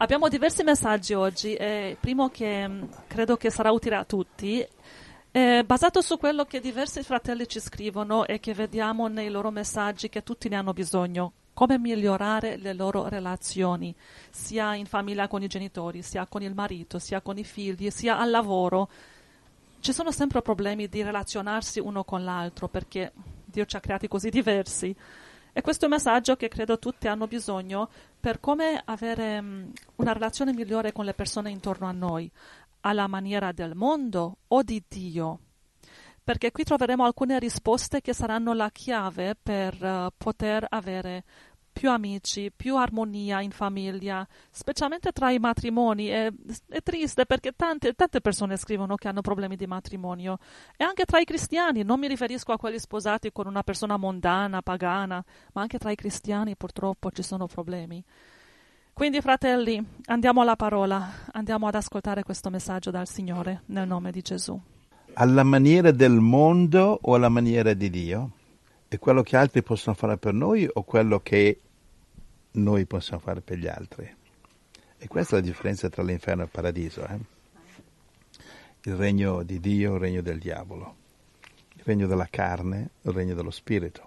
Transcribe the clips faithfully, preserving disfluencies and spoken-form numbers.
Abbiamo diversi messaggi oggi. Eh, primo che mh, credo che sarà utile a tutti, eh, basato su quello che diversi fratelli ci scrivono e che vediamo nei loro messaggi che tutti ne hanno bisogno. Come migliorare le loro relazioni, sia in famiglia con i genitori, sia con il marito, sia con i figli, sia al lavoro. Ci sono sempre problemi di relazionarsi uno con l'altro perché Dio ci ha creati così diversi. E questo è un messaggio che credo tutti hanno bisogno per come avere um, una relazione migliore con le persone intorno a noi, alla maniera del mondo o di Dio. Perché qui troveremo alcune risposte che saranno la chiave per uh, poter avere più amici, più armonia in famiglia, specialmente tra i matrimoni. È, è triste perché tante, tante persone scrivono che hanno problemi di matrimonio. E anche tra i cristiani, non mi riferisco a quelli sposati con una persona mondana, pagana, ma anche tra i cristiani purtroppo ci sono problemi. Quindi, fratelli, andiamo alla parola, andiamo ad ascoltare questo messaggio dal Signore, nel nome di Gesù. Alla maniera del mondo o alla maniera di Dio? È quello che altri possono fare per noi o quello che noi possiamo fare per gli altri? E questa è la differenza tra l'inferno e il paradiso. Eh? Il regno di Dio, il regno del diavolo. Il regno della carne, il regno dello spirito.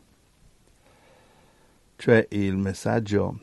Cioè il messaggio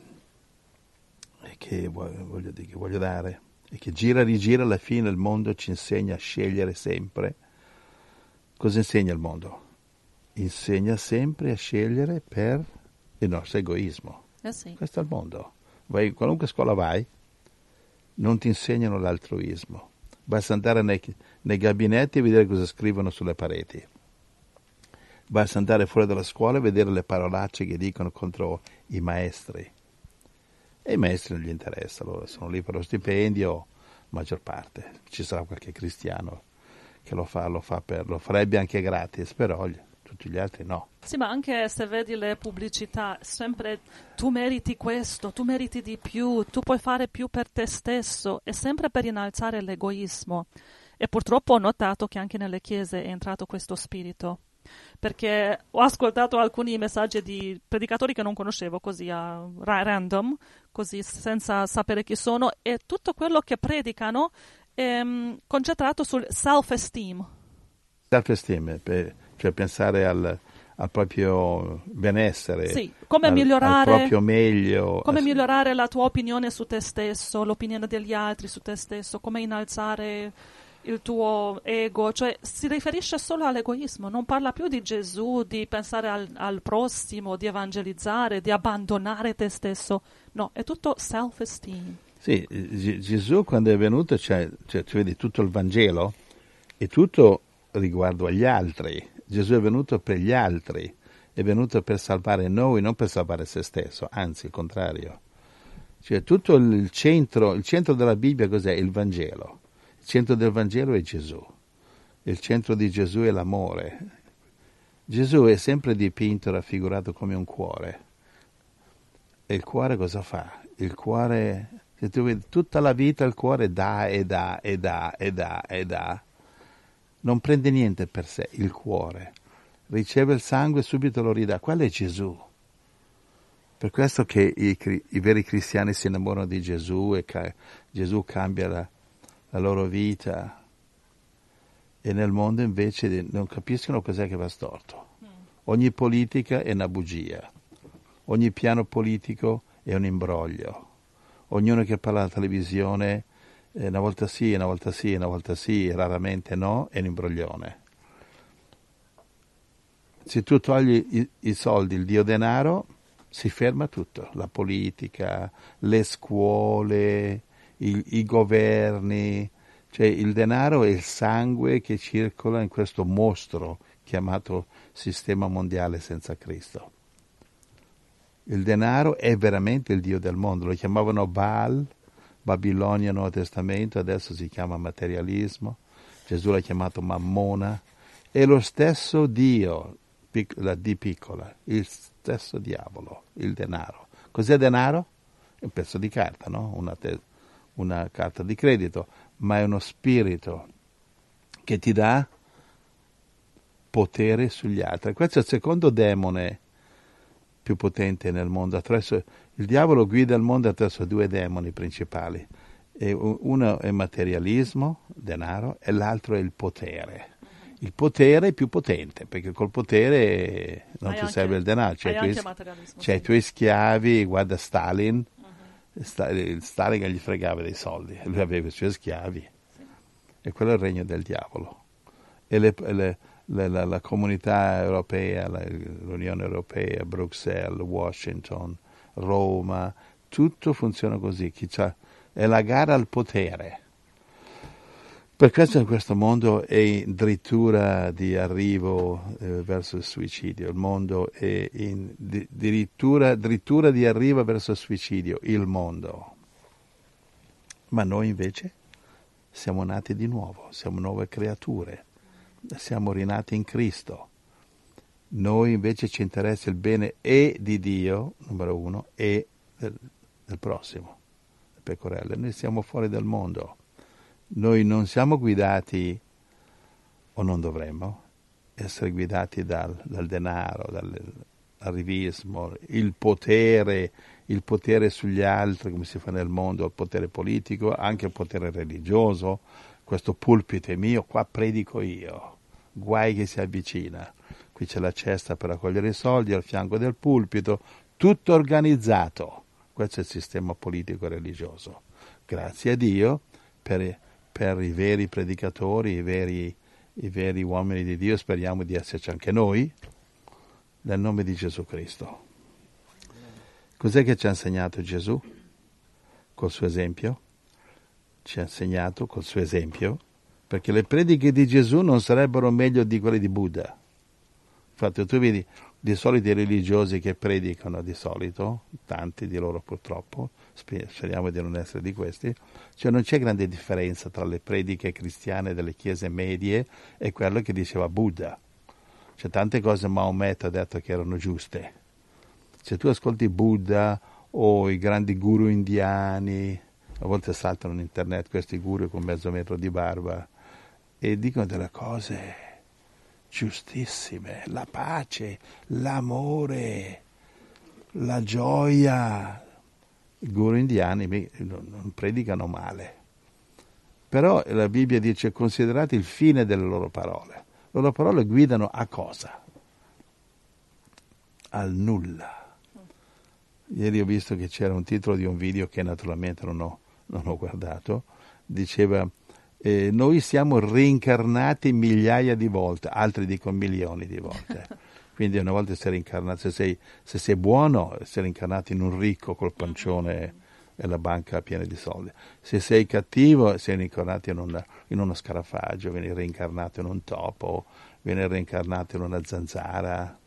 che voglio, che voglio dare è che gira e rigira alla fine il mondo ci insegna a scegliere sempre. Cosa insegna il mondo? Insegna sempre a scegliere per il nostro egoismo. Eh sì. Questo è il mondo. Vai, qualunque scuola vai, non ti insegnano l'altruismo. Basta andare nei, nei gabinetti e vedere cosa scrivono sulle pareti. Basta andare fuori dalla scuola e vedere le parolacce che dicono contro i maestri. E i maestri non gli interessa, loro sono lì per lo stipendio, maggior parte. Ci sarà qualche cristiano che lo fa, lo fa per, lo farebbe anche gratis, però gli, tutti gli altri no. Sì, ma anche se vedi le pubblicità, sempre tu meriti questo, tu meriti di più, tu puoi fare più per te stesso, è sempre per innalzare l'egoismo. E purtroppo ho notato che anche nelle chiese è entrato questo spirito, perché ho ascoltato alcuni messaggi di predicatori che non conoscevo così a random, così senza sapere chi sono, e tutto quello che predicano è um, concentrato sul self-esteem. Self-esteem, per, cioè pensare al, al proprio benessere, sì, come al, migliorare, al proprio meglio. Come migliorare la tua opinione su te stesso, l'opinione degli altri su te stesso, come innalzare il tuo ego, cioè si riferisce solo all'egoismo, non parla più di Gesù, di pensare al, al prossimo, di evangelizzare, di abbandonare te stesso, no, è tutto self-esteem. Sì, G- Gesù quando è venuto, cioè, cioè, tu vedi tutto il Vangelo, è tutto riguardo agli altri. Gesù è venuto per gli altri, è venuto per salvare noi, non per salvare se stesso, anzi il contrario. Cioè tutto il centro, il centro della Bibbia cos'è? Il Vangelo. Il centro del Vangelo è Gesù. Il centro di Gesù è l'amore. Gesù è sempre dipinto, raffigurato come un cuore. E il cuore cosa fa? Il cuore, se tu vedi tutta la vita, il cuore dà e dà e dà e dà e dà. Non prende niente per sé, il cuore. Riceve il sangue e subito lo ridà. Quello è Gesù. Per questo che i, i veri cristiani si innamorano di Gesù e ca- Gesù cambia la, la loro vita. E nel mondo invece non capiscono cos'è che va storto. Ogni politica è una bugia. Ogni piano politico è un imbroglio. Ognuno che parla alla televisione, eh, una volta sì, una volta sì, una volta sì, raramente no, è un imbroglione. Se tu togli i, i soldi, il dio denaro, si ferma tutto. La politica, le scuole, i, i governi. Cioè il denaro è il sangue che circola in questo mostro chiamato sistema mondiale senza Cristo. Il denaro è veramente il dio del mondo, lo chiamavano Baal, Babilonia Nuovo Testamento, adesso si chiama materialismo, Gesù l'ha chiamato Mammona, è lo stesso dio, la D piccola, il stesso diavolo, il denaro. Cos'è denaro? È un pezzo di carta, no? Una, te- una carta di credito, ma è uno spirito che ti dà potere sugli altri. Questo è il secondo demone più potente nel mondo, attraverso Il diavolo guida il mondo attraverso due demoni principali. E uno è materialismo, denaro, e l'altro è il potere. Il potere è più potente, perché col potere non hai ti anche, serve il denaro. C'è, hai i tuoi, c'è sì. i tuoi schiavi, guarda Stalin, uh-huh. Stalin, Stalin che gli fregava dei soldi, lui aveva i suoi schiavi. Sì. E quello è il regno del diavolo. E le, le, le, la, la comunità europea, la, l'Unione Europea, Bruxelles, Washington, Roma, tutto funziona così. Chi c'ha, è la gara al potere. Per questo questo mondo è in dirittura di arrivo eh, verso il suicidio, il mondo è in di, dirittura, dirittura di arrivo verso il suicidio, il mondo. Ma noi invece siamo nati di nuovo, siamo nuove creature, siamo rinati in Cristo. Noi invece ci interessa il bene e di Dio, numero uno, e del, del prossimo, le pecorelle. Noi siamo fuori dal mondo. Noi non siamo guidati, o non dovremmo, essere guidati dal, dal denaro, dall'arrivismo, il potere, il potere sugli altri, come si fa nel mondo, il potere politico, anche il potere religioso. Questo pulpito è mio, qua predico io, guai che si avvicina. Qui c'è la cesta per raccogliere i soldi al fianco del pulpito, tutto organizzato. Questo è il sistema politico e religioso. Grazie a Dio per per i veri predicatori, i veri, i veri uomini di Dio, speriamo di esserci anche noi, nel nome di Gesù Cristo. Cos'è che ci ha insegnato Gesù? Col suo esempio? Ci ha insegnato col suo esempio, perché le prediche di Gesù non sarebbero meglio di quelle di Buddha. Infatti tu vedi di solito i religiosi che predicano, di solito, tanti di loro purtroppo, speriamo di non essere di questi, cioè non c'è grande differenza tra le prediche cristiane delle chiese medie e quello che diceva Buddha. C'è tante cose Maometto ha detto che erano giuste. Se tu ascolti Buddha o i grandi guru indiani, a volte saltano in internet questi guru con mezzo metro di barba e dicono delle cose giustissime, la pace, l'amore, la gioia. I guru indiani non predicano male, però la Bibbia dice considerate il fine delle loro parole. Le loro parole guidano a cosa? Al nulla. Ieri ho visto che c'era un titolo di un video che naturalmente non ho, non ho guardato, diceva eh, noi siamo reincarnati migliaia di volte, altri dicono milioni di volte. Quindi una volta sei reincarnato, se sei, se sei buono, sei reincarnato in un ricco col pancione e la banca piena di soldi. Se sei cattivo, sei reincarnato in, una, in uno scarafaggio, vieni reincarnato in un topo, vieni reincarnato in una zanzara.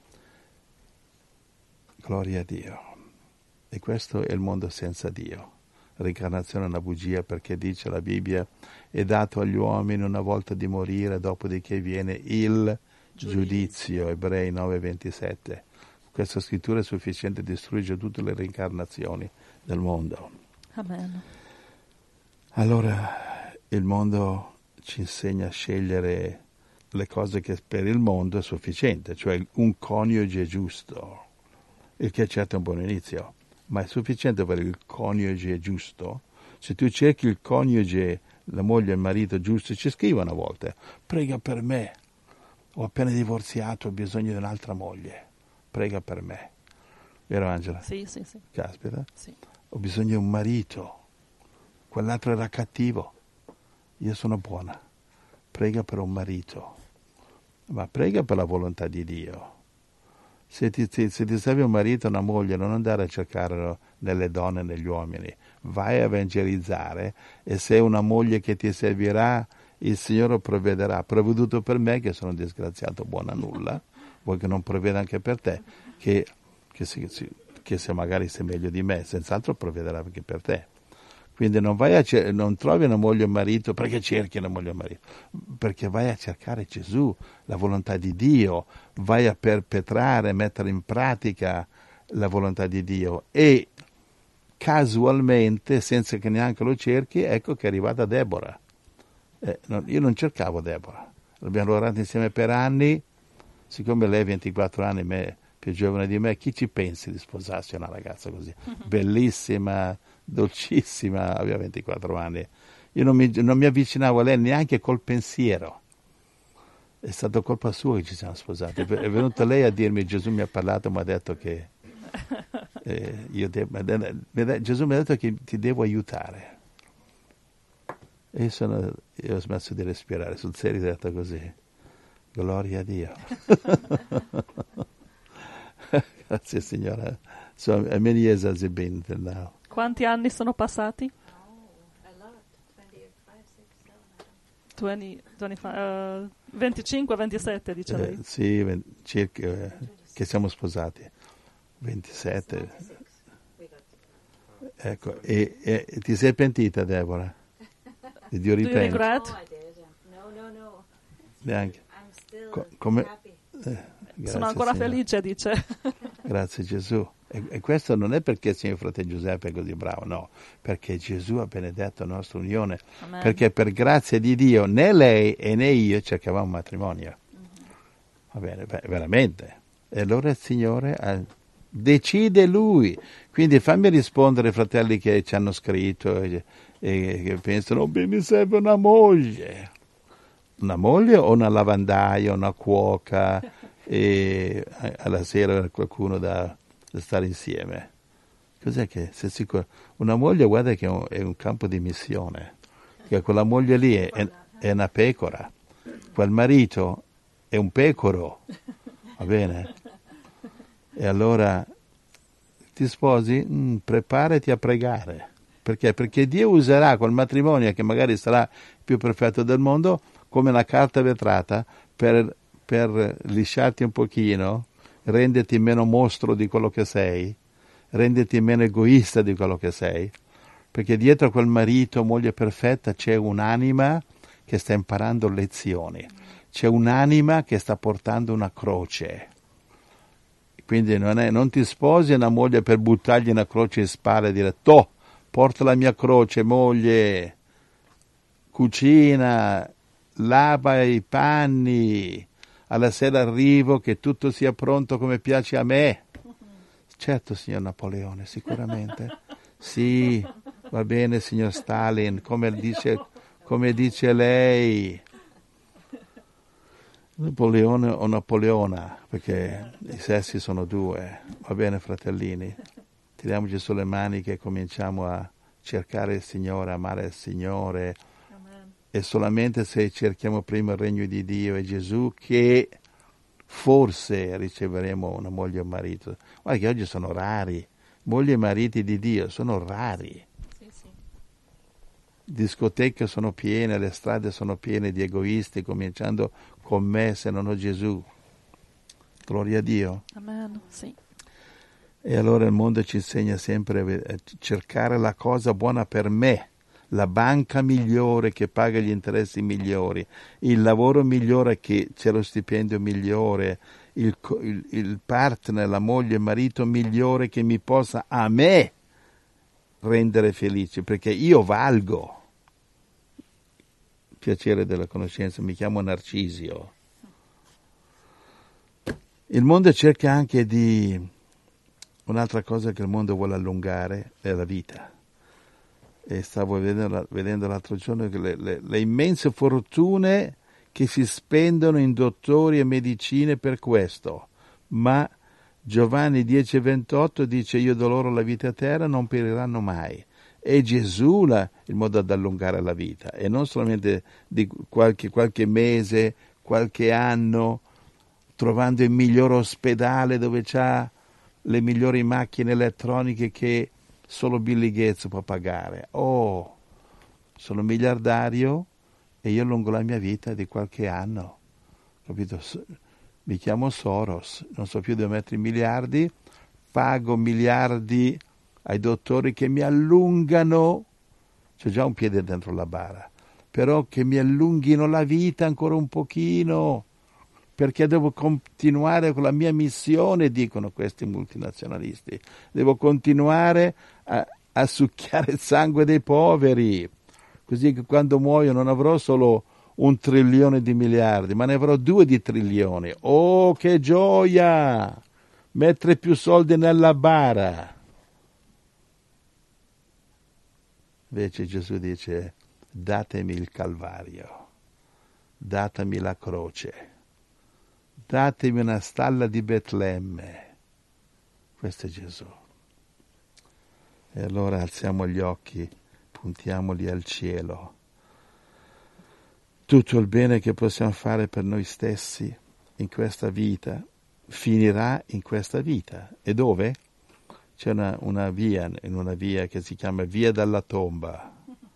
Gloria a Dio. E questo è il mondo senza Dio. Reincarnazione è una bugia, perché dice la Bibbia, è dato agli uomini una volta di morire, dopodiché viene il giudizio, Ebrei nove ventisette. Questa scrittura è sufficiente a distruggere tutte le reincarnazioni del mondo. Amen. Allora, il mondo ci insegna a scegliere le cose che per il mondo è sufficiente, cioè un coniuge giusto, il che certo è un buon inizio, ma è sufficiente per il coniuge giusto? Se tu cerchi il coniuge, la moglie e il marito giusto, ci scrivono a volte, prega per me, ho appena divorziato, ho bisogno di un'altra moglie, prega per me. Vero Angela? Sì, sì, sì. Caspita. Sì. Ho bisogno di un marito, quell'altro era cattivo, io sono buona, prega per un marito, ma prega per la volontà di Dio. Se ti, se, se ti serve un marito o una moglie, non andare a cercarlo nelle donne e negli uomini, vai a evangelizzare, e se è una moglie che ti servirà, il Signore provvederà. Ha provveduto per me, che sono un disgraziato buona nulla, vuoi che non provveda anche per te, che, che, se, che se magari sei meglio di me, senz'altro provvederà anche per te. Quindi non vai a cer- non trovi una moglie o un marito perché cerchi una moglie o un marito, perché vai a cercare Gesù, la volontà di Dio, vai a perpetrare, mettere in pratica la volontà di Dio, e casualmente, senza che neanche lo cerchi, ecco che è arrivata Deborah. Eh, non, io non cercavo Deborah, abbiamo lavorato insieme per anni, siccome lei ha ventiquattro anni, me più giovane di me, chi ci pensi di sposarsi a una ragazza così? Bellissima, dolcissima, aveva ventiquattro anni. Io non mi, non mi avvicinavo a lei neanche col pensiero. È stato colpa sua che ci siamo sposati. È venuta lei a dirmi, Gesù mi ha parlato, mi ha detto che eh, io devo, Gesù mi ha detto che ti devo aiutare. E io, sono, io ho smesso di respirare, sul serio ho detto così. Gloria a Dio. Grazie Signore. So, many years has it been till now? Quanti anni sono passati? venti, venticinque, uh, venticinque, ventisette dice lei. Eh, sì, ven- circa, eh, che siamo sposati. ventisette. Ecco, e, e ti sei pentita, Deborah? Di Dio Do you repent? regret? No, I didn't. No, no, no. Neanche. I'm still Co- come- happy. eh, grazie, Sono ancora Signore. felice, dice. Grazie Gesù. E, e questo non è perché il signor fratello Giuseppe è così bravo, no, perché Gesù ha benedetto la nostra unione, Amen. perché per grazia di Dio né lei e né io cercavamo un matrimonio. Mm-hmm. Va bene, beh, veramente. E allora il Signore ha, decide Lui. Quindi fammi rispondere ai fratelli che ci hanno scritto e, e che pensano, oh, mi serve una moglie. Una moglie o una lavandaia, una cuoca e alla sera qualcuno da, da stare insieme. Cos'è che se si, una moglie, guarda che è un, è un campo di missione, che quella moglie lì è, è, è una pecora, quel marito è un pecoro, va bene? E allora ti sposi, mm, preparati a pregare, perché? Perché Dio userà quel matrimonio che magari sarà il più perfetto del mondo come una carta vetrata per, per lisciarti un pochino, renderti meno mostro di quello che sei, renderti meno egoista di quello che sei, perché dietro a quel marito, moglie perfetta, c'è un'anima che sta imparando lezioni, c'è un'anima che sta portando una croce. Quindi non, è, non ti sposi una moglie per buttargli una croce in spalla e dire, toh, porta la mia croce, moglie, cucina, lava i panni, alla sera arrivo che tutto sia pronto come piace a me. Certo, signor Napoleone, sicuramente. Sì, va bene, signor Stalin, come dice, come dice lei. Napoleone o Napoleona, perché i sessi sono due. Va bene, fratellini, tiriamoci sulle maniche e cominciamo a cercare il Signore, amare il Signore. Amen. E solamente se cerchiamo prima il regno di Dio e Gesù che forse riceveremo una moglie o un marito. Guarda che oggi sono rari, mogli e mariti di Dio sono rari. Sì, sì. Discoteche sono piene, le strade sono piene di egoisti, cominciando con me se non ho Gesù. Gloria a Dio. Amen. Sì. E allora il mondo ci insegna sempre a cercare la cosa buona per me, la banca migliore che paga gli interessi migliori, il lavoro migliore che c'è lo stipendio migliore, il, il, il partner, la moglie, il marito migliore che mi possa a me rendere felice, perché io valgo. Piacere della conoscenza, mi chiamo Narcisio. Il mondo cerca anche di... Un'altra cosa che il mondo vuole allungare è la vita. E stavo vedendo, vedendo l'altro giorno che le, le, le immense fortune che si spendono in dottori e medicine per questo. Ma Giovanni dieci ventotto dice, io do loro la vita eterna, non periranno mai. È Gesù la, il modo ad allungare la vita, e non solamente di qualche, qualche mese, qualche anno, trovando il miglior ospedale dove c'ha le migliori macchine elettroniche che solo Billy Gates può pagare. Oh, sono miliardario e io allungo la mia vita di qualche anno, capito? Mi chiamo Soros, non so più dove mettere i miliardi, pago miliardi ai dottori che mi allungano, c'ho già un piede dentro la bara, però che mi allunghino la vita ancora un pochino, perché devo continuare con la mia missione, dicono questi multinazionalisti. Devo continuare a, a succhiare il sangue dei poveri, così che quando muoio non avrò solo un trilione di miliardi, ma ne avrò due di trilioni. Oh, che gioia! mettere più soldi nella bara. Invece Gesù dice, datemi il Calvario, datemi la croce, datemi una stalla di Betlemme. Questo è Gesù. E allora alziamo gli occhi, puntiamoli al cielo. Tutto il bene che possiamo fare per noi stessi in questa vita finirà in questa vita. E dove? C'è una, una via, in una via che si chiama Via dalla Tomba.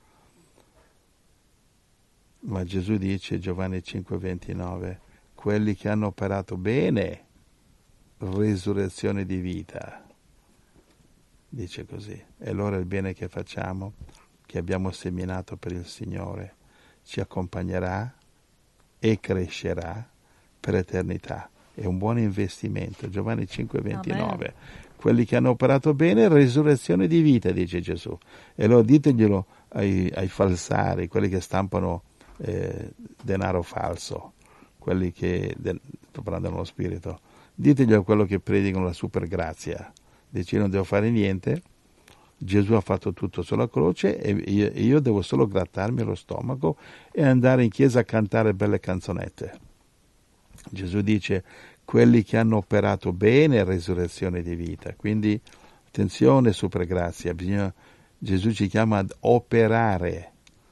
Ma Gesù dice, Giovanni cinque ventinove, quelli che hanno operato bene, risurrezione di vita. Dice così. E allora il bene che facciamo, che abbiamo seminato per il Signore, ci accompagnerà e crescerà per l'eternità. È un buon investimento. Giovanni cinque ventinove. Amen. Quelli che hanno operato bene, risurrezione di vita, dice Gesù. E allora diteglielo ai, ai falsari, quelli che stampano eh, denaro falso, quelli che de, prendono lo spirito. Diteglielo a quello che predicano la supergrazia. Dice, io non devo fare niente, Gesù ha fatto tutto sulla croce e io, io devo solo grattarmi lo stomaco e andare in chiesa a cantare belle canzonette. Gesù dice, quelli che hanno operato bene, risurrezione di vita. Quindi, attenzione, supergrazia, bisogna, Gesù ci chiama ad operare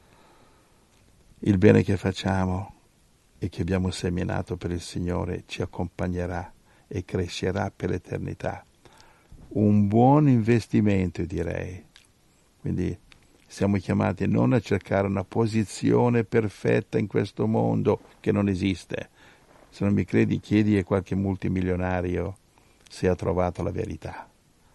il bene che facciamo e che abbiamo seminato per il Signore, ci accompagnerà e crescerà per l'eternità. Un buon investimento, direi. Quindi siamo chiamati non a cercare una posizione perfetta in questo mondo che non esiste. Se non mi credi, chiedi a qualche multimilionario se ha trovato la verità.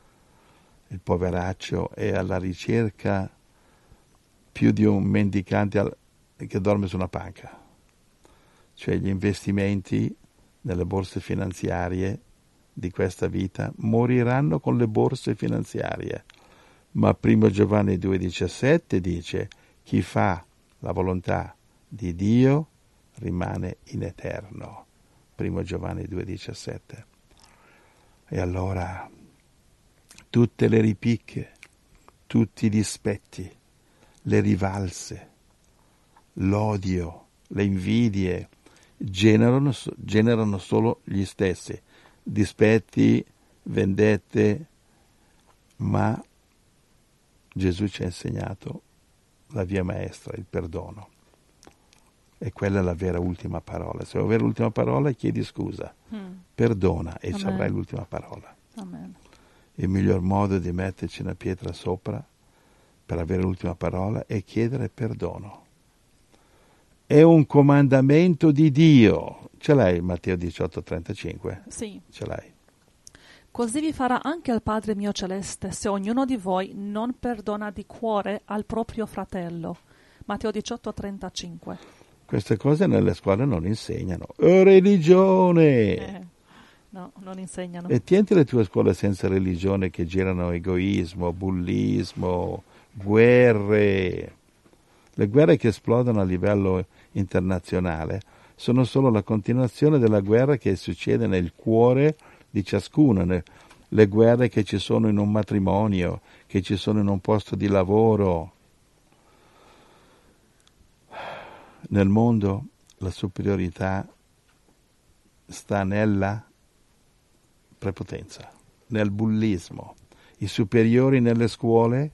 Il poveraccio è alla ricerca più di un mendicante al, che dorme su una panca. Cioè gli investimenti nelle borse finanziarie di questa vita moriranno con le borse finanziarie. Ma primo Giovanni due diciassette dice, chi fa la volontà di Dio rimane in eterno. primo Giovanni due diciassette. E allora tutte le ripicche, tutti i dispetti, le rivalse, l'odio, le invidie generano, generano solo gli stessi dispetti, vendette, ma Gesù ci ha insegnato la via maestra, il perdono. E quella è la vera ultima parola. Se vuoi avere l'ultima parola, chiedi scusa, mm. perdona e ci avrai l'ultima parola. Amen. Il miglior modo di metterci una pietra sopra per avere l'ultima parola è chiedere perdono. È un comandamento di Dio. Ce l'hai Matteo diciotto trentacinque? Sì. Ce l'hai. Così vi farà anche il Padre mio celeste, se ognuno di voi non perdona di cuore al proprio fratello. Matteo diciotto trentacinque. Queste cose nelle scuole non insegnano. Oh, religione! Eh, no, non insegnano. E tienti le tue scuole senza religione che girano egoismo, bullismo, guerre. Le guerre che esplodono a livello internazionale sono solo la continuazione della guerra che succede nel cuore di ciascuno, le guerre che ci sono in un matrimonio, che ci sono in un posto di lavoro. Nel mondo la superiorità sta nella prepotenza, nel bullismo. I superiori nelle scuole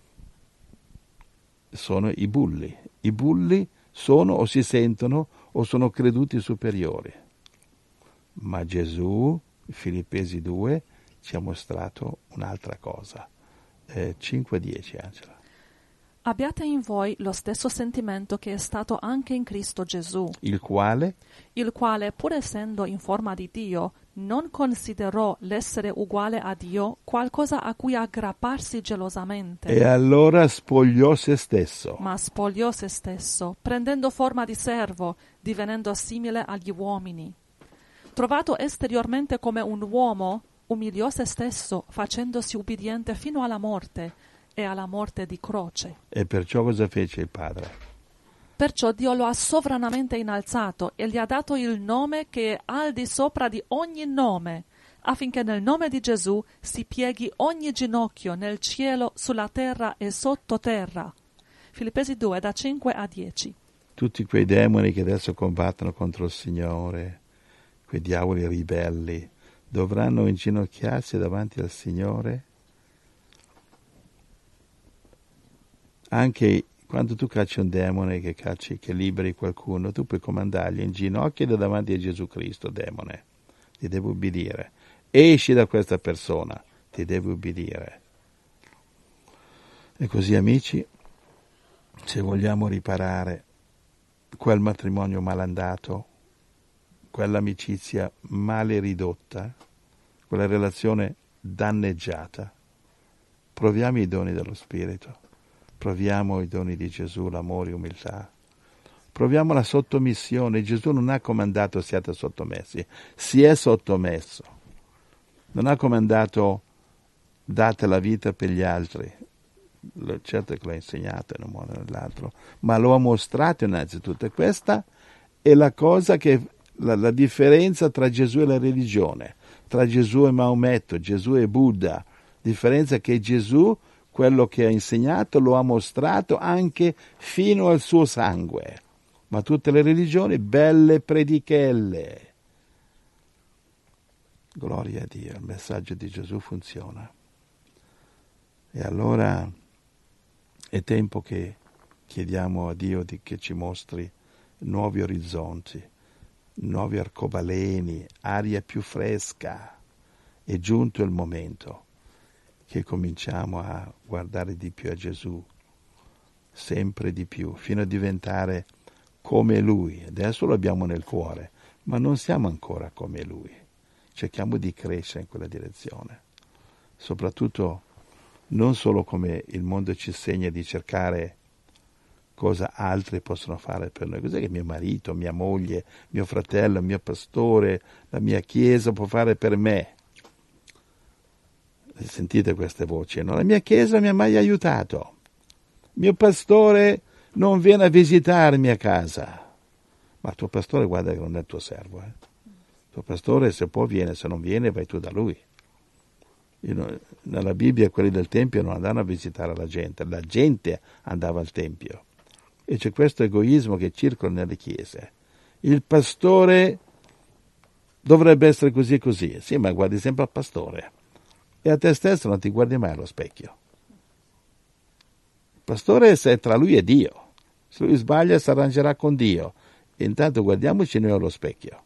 sono i bulli. I bulli sono o si sentono o sono creduti superiori. Ma Gesù, Filippesi due, ci ha mostrato un'altra cosa. Eh, cinque dieci, Angela. Abbiate in voi lo stesso sentimento che è stato anche in Cristo Gesù, il quale, il quale, pur essendo in forma di Dio, non considerò l'essere uguale a Dio qualcosa a cui aggrapparsi gelosamente. E allora spogliò se stesso. Ma spogliò se stesso, prendendo forma di servo, divenendo simile agli uomini. Trovato esteriormente come un uomo, umiliò se stesso, facendosi ubbidiente fino alla morte, e alla morte di croce. E perciò cosa fece il Padre? Perciò Dio lo ha sovranamente innalzato e gli ha dato il nome che è al di sopra di ogni nome, affinché nel nome di Gesù si pieghi ogni ginocchio nel cielo, sulla terra e sottoterra. Filippesi due, da cinque a dieci. Tutti quei demoni che adesso combattono contro il Signore, quei diavoli ribelli, dovranno inginocchiarsi davanti al Signore. Anche quando tu cacci un demone, che cacci, che liberi qualcuno, tu puoi comandargli in ginocchio da davanti a Gesù Cristo, demone, ti deve ubbidire. Esci da questa persona, ti deve ubbidire. E così, amici, se vogliamo riparare quel matrimonio malandato, quell'amicizia male ridotta, quella relazione danneggiata, proviamo i doni dello Spirito, proviamo i doni di Gesù, l'amore e umiltà, proviamo la sottomissione. Gesù non ha comandato siate sottomessi, si è sottomesso, non ha comandato date la vita per gli altri, certo che l'ha insegnato in un modo o nell'altro, ma lo ha mostrato innanzitutto. E questa è la cosa che la, la differenza tra Gesù e la religione, tra Gesù e Maometto, Gesù e Buddha. Differenza che Gesù, quello che ha insegnato, lo ha mostrato anche fino al suo sangue. Ma tutte le religioni, belle predichelle. Gloria a Dio, il messaggio di Gesù funziona. E allora è tempo che chiediamo a Dio di, che ci mostri nuovi orizzonti, nuovi arcobaleni, aria più fresca. È giunto il momento che cominciamo a guardare di più a Gesù, sempre di più, fino a diventare come Lui. Adesso lo abbiamo nel cuore, ma non siamo ancora come Lui. Cerchiamo di crescere in quella direzione, soprattutto non solo come il mondo ci insegna di cercare cosa altri possono fare per noi. Cos'è che mio marito, mia moglie, mio fratello, mio pastore, la mia chiesa può fare per me? Sentite queste voci, no? La mia chiesa non mi ha mai aiutato. Mio pastore non viene a visitarmi a casa. Ma il tuo pastore, guarda che non è il tuo servo. Eh? Il tuo pastore, se può, viene, se non viene, vai tu da lui. Io, nella Bibbia quelli del Tempio non andavano a visitare la gente, la gente andava al Tempio. E c'è questo egoismo che circola nelle chiese. Il pastore dovrebbe essere così e così. Sì, ma guardi sempre al pastore. E a te stesso non ti guardi mai allo specchio. Il pastore è tra lui e Dio. Se lui sbaglia si arrangerà con Dio. E intanto guardiamoci noi allo specchio.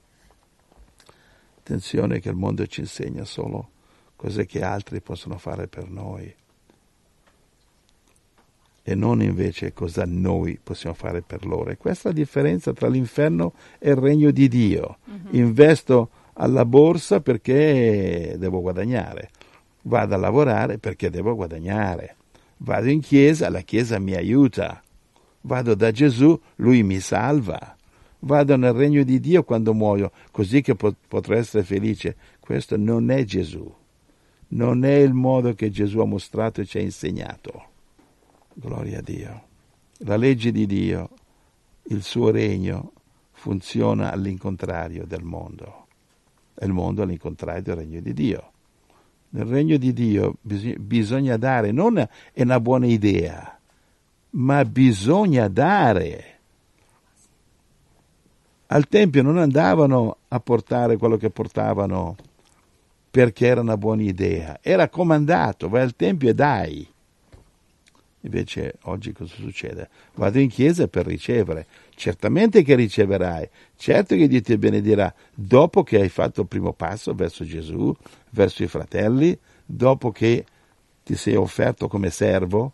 Attenzione che il mondo ci insegna solo cose che altri possono fare per noi. E non invece cosa noi possiamo fare per loro. E questa è la differenza tra l'inferno e il regno di Dio. Mm-hmm. Investo alla borsa perché devo guadagnare, vado a lavorare perché devo guadagnare, vado in chiesa, la chiesa mi aiuta, vado da Gesù, lui mi salva, vado nel regno di Dio quando muoio, così che pot- potrò essere felice. Questo non è Gesù, non è il modo che Gesù ha mostrato e ci ha insegnato. Gloria a Dio. La legge di Dio, il suo regno, funziona all'incontrario del mondo. E il mondo all'incontrario del regno di Dio. Nel regno di Dio bisogna, bisogna dare, non è una buona idea, ma bisogna dare. Al Tempio non andavano a portare quello che portavano perché era una buona idea, era comandato, vai al Tempio e dai. Invece oggi cosa succede? Vado in chiesa per ricevere. Certamente che riceverai, certo che Dio ti benedirà dopo che hai fatto il primo passo verso Gesù, verso i fratelli, dopo che ti sei offerto come servo.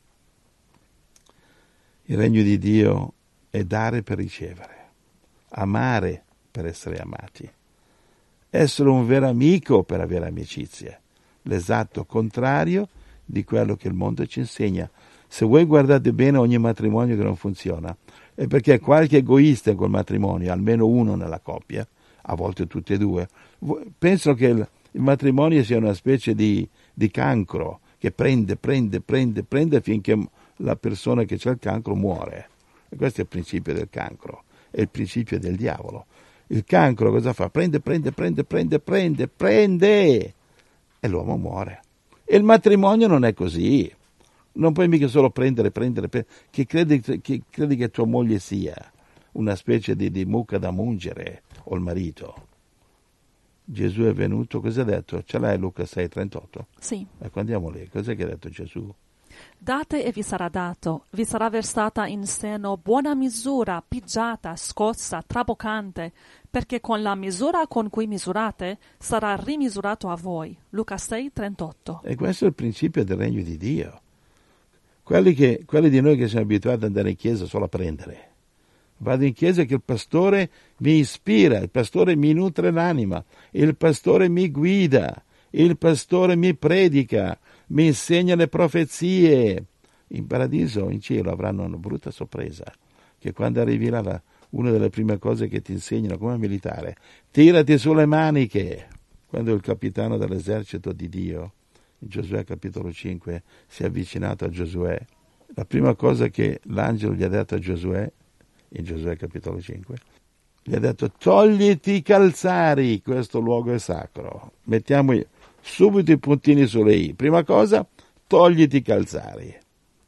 Il regno di Dio è dare per ricevere, amare per essere amati, essere un vero amico per avere amicizie, l'esatto contrario di quello che il mondo ci insegna. Se voi guardate bene ogni matrimonio che non funziona, è perché qualche egoista in quel matrimonio, almeno uno nella coppia, a volte tutti e due, pensano che il, il matrimonio sia una specie di, di cancro, che prende, prende, prende, prende finché la persona che c'ha il cancro muore. E questo è il principio del cancro, è il principio del diavolo. Il cancro cosa fa? Prende, prende, prende, prende, prende, prende e l'uomo muore. E il matrimonio non è così. Non puoi mica solo prendere, prendere, prendere. Che credi che, credi che tua moglie sia? Una specie di, di mucca da mungere o il marito? Gesù è venuto, cosa ha detto? Ce l'hai Luca sei trentotto? Sì. Ecco, andiamo lì. Cos'è che ha detto Gesù? Date e vi sarà dato, vi sarà versata in seno buona misura, pigiata, scossa, traboccante, perché con la misura con cui misurate sarà rimisurato a voi. Luca sei trentotto. E questo è il principio del regno di Dio. Quelli, che, quelli di noi che siamo abituati ad andare in chiesa solo a prendere. Vado in chiesa che il pastore mi ispira, il pastore mi nutre l'anima, il pastore mi guida, il pastore mi predica, mi insegna le profezie. In paradiso, in cielo, avranno una brutta sorpresa, che quando arrivi là, la, una delle prime cose che ti insegnano come militare, tirati sulle maniche. Quando il capitano dell'esercito di Dio, in Giosuè capitolo cinque, si è avvicinato a Giosuè, la prima cosa che l'angelo gli ha detto a Giosuè, in Giosuè capitolo cinque, gli ha detto: togliti i calzari, questo luogo è sacro. Mettiamo subito i puntini sulle i. Prima cosa, togliti i calzari.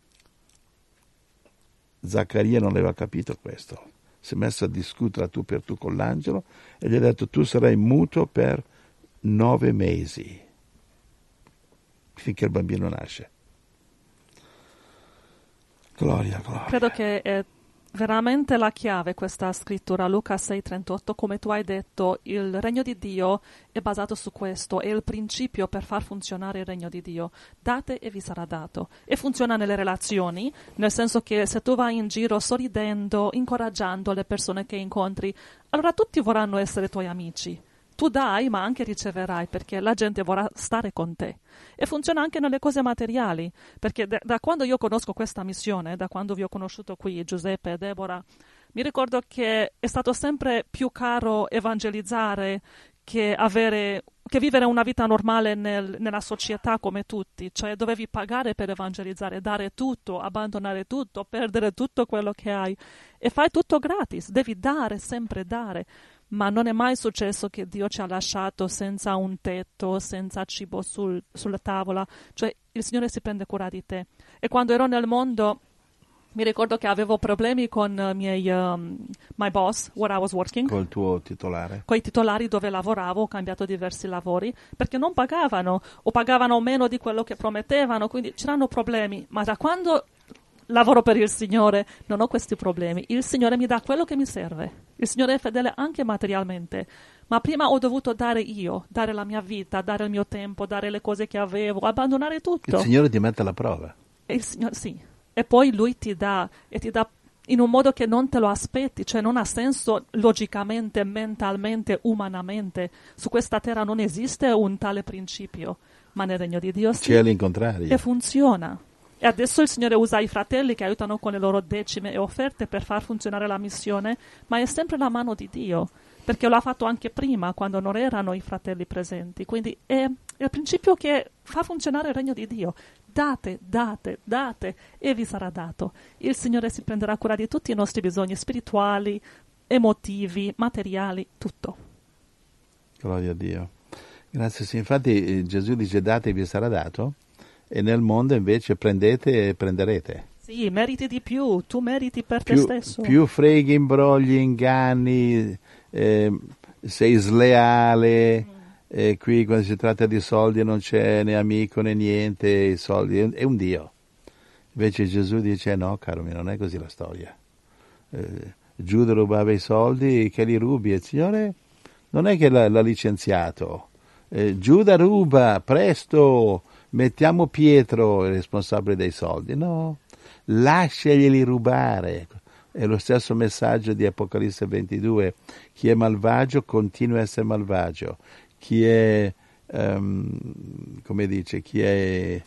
Zaccaria non aveva capito questo. Si è messo a discutere a tu per tu con l'angelo e gli ha detto: tu sarai muto per nove mesi, finché il bambino nasce. Gloria, gloria. Credo che è veramente la chiave questa scrittura, Luca sei trentotto, come tu hai detto, il regno di Dio è basato su questo, è il principio per far funzionare il regno di Dio. Date e vi sarà dato. E funziona nelle relazioni, nel senso che se tu vai in giro sorridendo, incoraggiando le persone che incontri, allora tutti vorranno essere tuoi amici. Tu dai, ma anche riceverai, perché la gente vorrà stare con te. E funziona anche nelle cose materiali, perché da, da quando io conosco questa missione, da quando vi ho conosciuto qui, Giuseppe e Deborah, mi ricordo che è stato sempre più caro evangelizzare che avere, che vivere una vita normale nel, nella società come tutti, cioè dovevi pagare per evangelizzare, dare tutto, abbandonare tutto, perdere tutto quello che hai e fai tutto gratis, devi dare, sempre dare. Ma non è mai successo che Dio ci ha lasciato senza un tetto, senza cibo sul, sulla tavola. Cioè il Signore si prende cura di te. E quando ero nel mondo mi ricordo che avevo problemi con i uh, miei um, my boss, where I was working. Col tuo titolare? Con i titolari dove lavoravo, ho cambiato diversi lavori, perché non pagavano, o pagavano meno di quello che promettevano, quindi c'erano problemi. Ma da quando lavoro per il Signore, non ho questi problemi. Il Signore mi dà quello che mi serve. Il Signore è fedele anche materialmente. Ma prima ho dovuto dare io, dare la mia vita, dare il mio tempo, dare le cose che avevo, abbandonare tutto. Il Signore ti mette alla prova. E il Signore, sì. E poi Lui ti dà, e ti dà in un modo che non te lo aspetti, cioè non ha senso logicamente, mentalmente, umanamente. Su questa terra non esiste un tale principio, ma nel regno di Dio sì. C'è l'incontrario. E funziona. E adesso il Signore usa i fratelli che aiutano con le loro decime e offerte per far funzionare la missione, ma è sempre la mano di Dio, perché lo ha fatto anche prima, quando non erano i fratelli presenti. Quindi è, è il principio che fa funzionare il regno di Dio. Date, date, date, e vi sarà dato. Il Signore si prenderà cura di tutti i nostri bisogni spirituali, emotivi, materiali, tutto. Gloria a Dio. Grazie, sì. Infatti eh, Gesù dice: date e vi sarà dato. E nel mondo invece prendete e prenderete. Sì, meriti di più, tu meriti per più, te stesso. Più freghi, imbrogli, inganni, eh, sei sleale, mm. eh, qui quando si tratta di soldi non c'è né amico né niente, i soldi è un Dio. Invece Gesù dice: no, caro mio, non è così la storia. Eh, Giuda rubava i soldi, che li rubi? E il Signore non è che l'ha, l'ha licenziato. Eh, Giuda ruba, presto! Mettiamo Pietro il responsabile dei soldi. No, lasciaglieli rubare. È lo stesso messaggio di Apocalisse ventidue. Chi è malvagio continua a essere malvagio. Chi è, um, come dice, chi è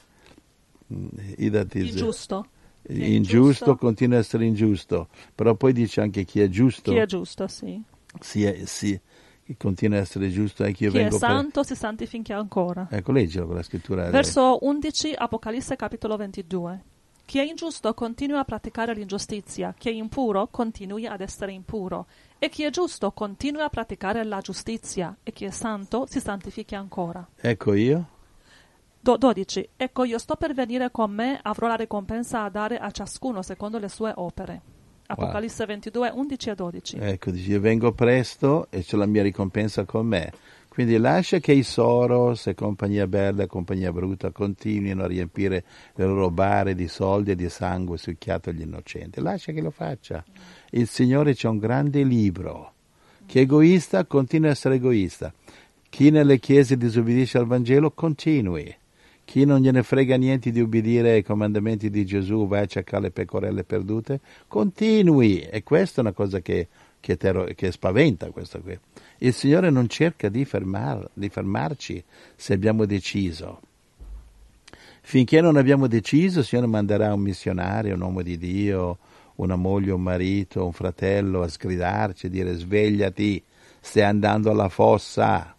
ingiusto. ingiusto continua a essere ingiusto. Però poi dice anche chi è giusto. Chi è giusto, sì. Si è, si, continua a essere giusto, anche io chi vengo è santo per... si santifichi ancora. Ecco, leggilo con la scrittura. Verso undici, Apocalisse capitolo ventidue. Chi è ingiusto continui a praticare l'ingiustizia, chi è impuro continui ad essere impuro, e chi è giusto continui a praticare la giustizia, e chi è santo si santifichi ancora. Ecco io. Do- dodici. Ecco, io sto per venire con me, avrò la ricompensa a dare a ciascuno secondo le sue opere. Apocalisse ventidue, undici e dodici. Ecco, dice, io vengo presto e c'è la mia ricompensa con me. Quindi lascia che i Soros e compagnia bella e compagnia brutta continuino a riempire le loro bare di soldi e di sangue succhiato agli innocenti. Lascia che lo faccia. Il Signore c'è un grande libro. Chi è egoista continua a essere egoista. Chi nelle chiese disobbedisce al Vangelo continui. Chi non gliene frega niente di obbedire ai comandamenti di Gesù, vai a cercare le pecorelle perdute, continui. E questa è una cosa che, che, terro, che spaventa, questo qui. Il Signore non cerca di, fermar, di fermarci se abbiamo deciso. Finché non abbiamo deciso, il Signore manderà un missionario, un uomo di Dio, una moglie, un marito, un fratello a sgridarci, a dire svegliati, stai andando alla fossa.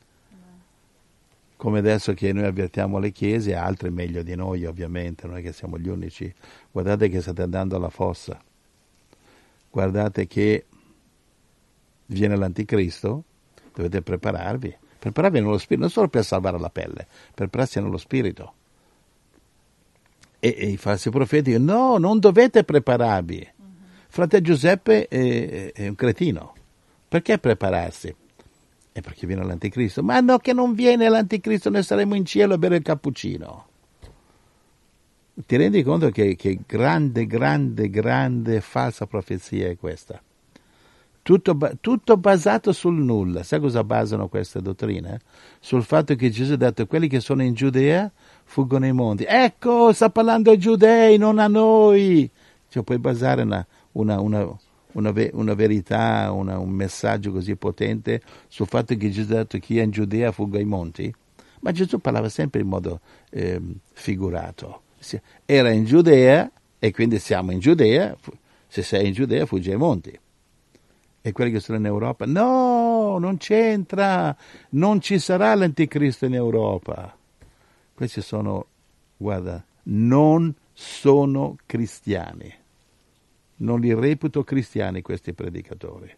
Come adesso che noi avvertiamo le chiese, altre meglio di noi ovviamente, non è che siamo gli unici. Guardate che state andando alla fossa. Guardate che viene l'anticristo, dovete prepararvi. Prepararvi nello spirito, non solo per salvare la pelle, prepararsi nello spirito. E, e i falsi profeti, no, non dovete prepararvi. Mm-hmm. Frate Giuseppe è, è un cretino. Perché prepararsi? È perché viene l'anticristo. Ma no, che non viene l'anticristo, noi saremo in cielo a bere il cappuccino. Ti rendi conto che, che grande, grande, grande falsa profezia è questa? Tutto, tutto basato sul nulla. Sai cosa basano queste dottrine? Sul fatto che Gesù ha detto quelli che sono in Giudea fuggono ai monti. Ecco, sta parlando ai giudei, non a noi. Cioè puoi basare una... una, una Una, una verità, una, un messaggio così potente sul fatto che Gesù ha detto chi è in Giudea fugga ai monti? Ma Gesù parlava sempre in modo eh, figurato. Era in Giudea e quindi siamo in Giudea, se sei in Giudea fuggi ai monti. E quelli che sono in Europa? No, non c'entra, non ci sarà l'anticristo in Europa. Questi sono, guarda, non sono cristiani. Non li reputo cristiani questi predicatori.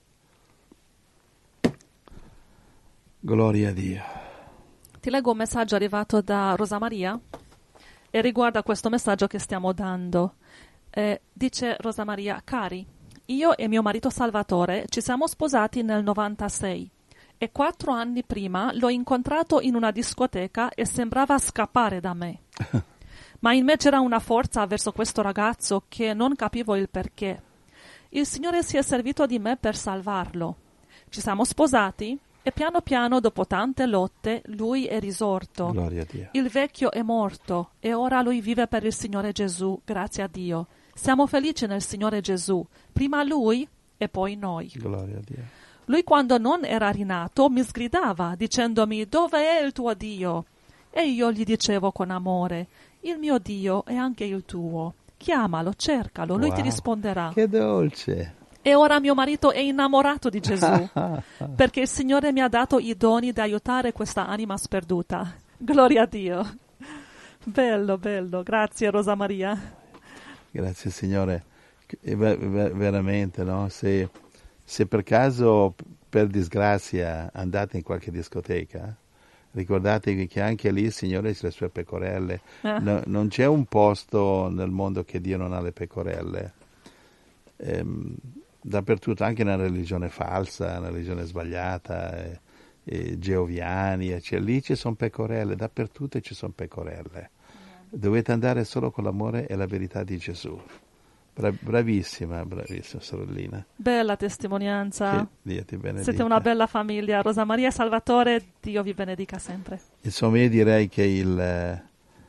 Gloria a Dio. Ti leggo un messaggio arrivato da Rosa Maria e riguarda questo messaggio che stiamo dando. Eh, dice Rosa Maria, cari, io e mio marito Salvatore ci siamo sposati nel novantasei e quattro anni prima l'ho incontrato in una discoteca e sembrava scappare da me. Ma in me c'era una forza verso questo ragazzo che non capivo il perché. Il Signore si è servito di me per salvarlo. Ci siamo sposati e piano piano, dopo tante lotte, lui è risorto. Gloria a Dio. Il vecchio è morto e ora lui vive per il Signore Gesù, grazie a Dio. Siamo felici nel Signore Gesù, prima lui e poi noi. Gloria a Dio. Lui quando non era rinato mi sgridava dicendomi dove è il tuo Dio? E io gli dicevo con amore, il mio Dio è anche il tuo. Chiamalo, cercalo, lui Wow, ti risponderà. Che dolce. E ora mio marito è innamorato di Gesù, perché il Signore mi ha dato i doni di aiutare questa anima sperduta. Gloria a Dio. Bello, bello. Grazie Rosa Maria. Grazie Signore. Veramente, no? Se, se per caso, per disgrazia, andate in qualche discoteca, ricordatevi che anche lì il Signore ha le sue pecorelle. Ah. No, non c'è un posto nel mondo che Dio non ha le pecorelle. Ehm, dappertutto, anche nella religione falsa, nella religione sbagliata, eh, eh, geoviani, cioè, lì ci sono pecorelle, dappertutto ci sono pecorelle. Dovete andare solo con l'amore e la verità di Gesù. Bra- bravissima, bravissima sorellina. Bella testimonianza. Che Dio ti benedica. Siete una bella famiglia. Rosa Maria e Salvatore, Dio vi benedica sempre. Insomma, io direi che il,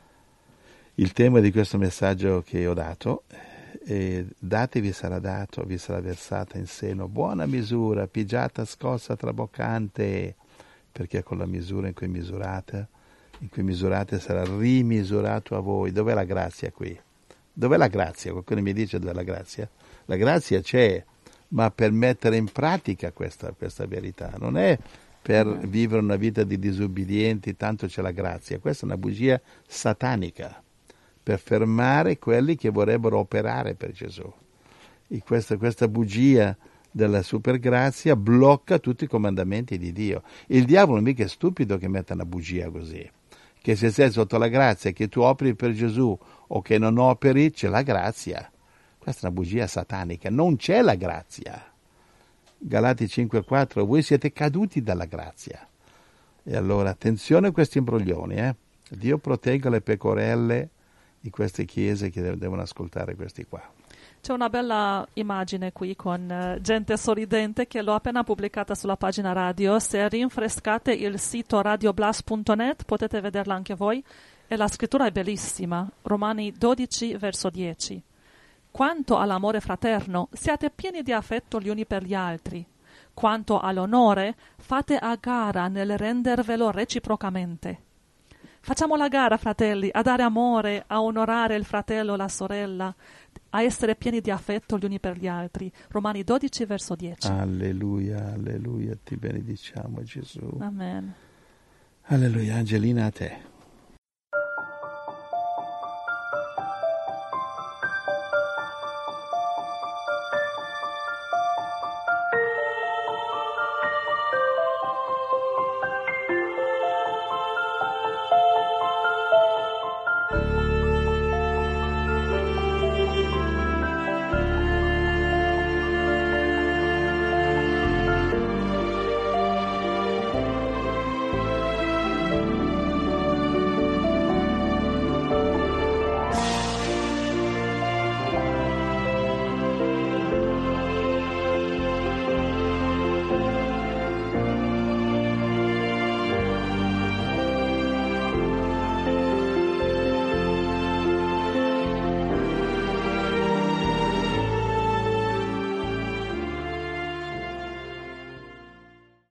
il tema di questo messaggio che ho dato, eh, datevi sarà dato, vi sarà versata in seno buona misura, pigiata, scossa, traboccante, perché con la misura in cui misurate, in cui misurate sarà rimisurato a voi. Dov'è la grazia qui? Dov'è la grazia? Qualcuno mi dice dov'è la grazia? La grazia c'è, ma per mettere in pratica questa, questa verità, non è per mm. vivere una vita di disubbidienti, tanto c'è la grazia. Questa è una bugia satanica. per fermare quelli che vorrebbero operare per Gesù. E questa, questa bugia della supergrazia blocca tutti i comandamenti di Dio. Il diavolo mica è stupido che metta una bugia così, che se sei sotto la grazia, che tu operi per Gesù o che non operi, c'è la grazia. Questa è una bugia satanica, non c'è la grazia. Galati cinque quattro, voi siete caduti dalla grazia. E allora attenzione a questi imbroglioni, eh? Dio protegga le pecorelle di queste chiese che devono ascoltare questi qua. C'è una bella immagine qui con uh, gente sorridente che l'ho appena pubblicata sulla pagina radio. Se rinfrescate il sito radioblast punto net potete vederla anche voi. E la scrittura è bellissima. Romani dodici, verso dieci. Quanto all'amore fraterno, siate pieni di affetto gli uni per gli altri. Quanto all'onore, fate a gara nel rendervelo reciprocamente. Facciamo la gara, fratelli, a dare amore, a onorare il fratello o la sorella, a essere pieni di affetto gli uni per gli altri. Romani dodici, verso dieci. Alleluia, alleluia, ti benediciamo Gesù. Amen. Alleluia, Angelina, a te.